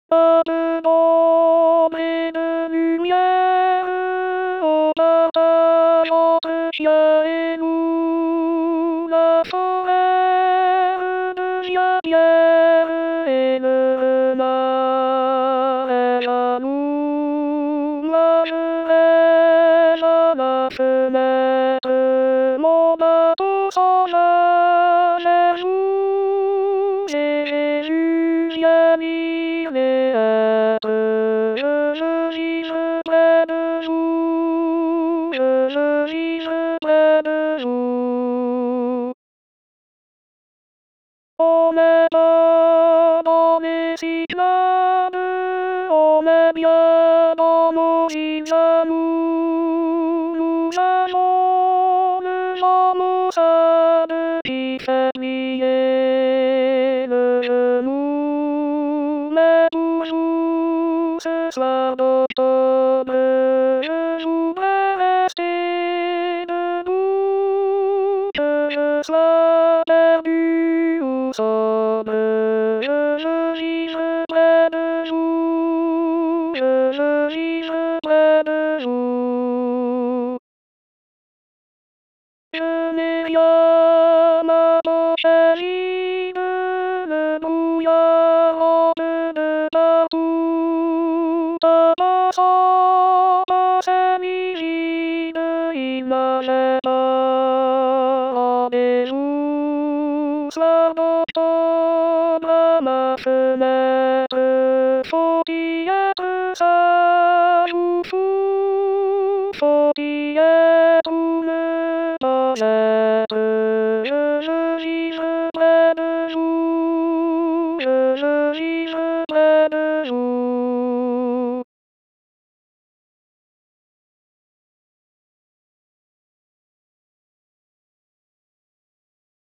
Abandonner de lumière au partage entre chien et loup, la forêt devient pierre et le renard est jaloux. Moi je reste à la fenêtre, mon bateau s'en va jour, j'ai lu bien lire les lettres, je vivre près de vous, je vivre près de vous. On est pas dans les cyclones, on est bien dans nos îles à nous. Nous avons le maussade qui fait plier le genou. Mais toujours ce soir d'octobre, je voudrais rester debout, que je sois perdu ou sobre, je vivre près de vous, je vivre près de vous. Je n'ai rien, ma poche vide, le brouillard rentre de partout. Papa s'en passe livide, il n'allait pas rendez-vous. Soir d'octobre à ma fenêtre, faut-il être sage ou fou? Faut-il être ou ne pas être? Je vivre près de vous, je vivre près de vous.